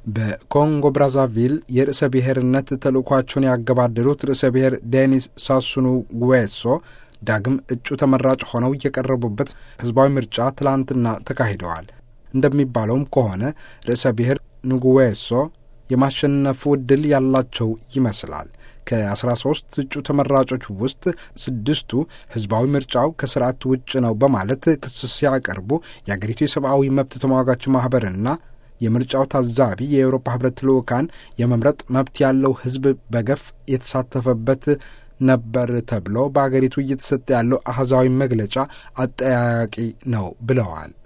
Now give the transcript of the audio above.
በኮንጎ ብራዛቪል የርዕሰ ብሔርነት ተልእኳቸውን ያገባደሉት ርዕሰ ብሔር ዴኒስ ሳሱኑ ጉዌሶ ዳግም እጩ ተመራጭ ሆነው የቀረቡበት ህዝባዊ ምርጫ ትላንትና ተካሂደዋል። እንደሚባለውም ከሆነ ርዕሰ ብሔር ንጉዌሶ የማሸነፉ ዕድል ያላቸው ይመስላል። ከ13 እጩ ተመራጮች ውስጥ 6ቱ ህዝባዊ ምርጫው ከስርዓት ውጭ ነው በማለት ክስ ሲያቀርቡ የአገሪቱ የሰብአዊ መብት ተሟጋች ማኅበርና የምርጫው ታዛቢ የአውሮፓ ህብረት ልዑካን የመምረጥ መብት ያለው ህዝብ በገፍ የተሳተፈበት ነበር ተብሎ በአገሪቱ እየተሰጠ ያለው አሃዛዊ መግለጫ አጠያያቂ ነው ብለዋል።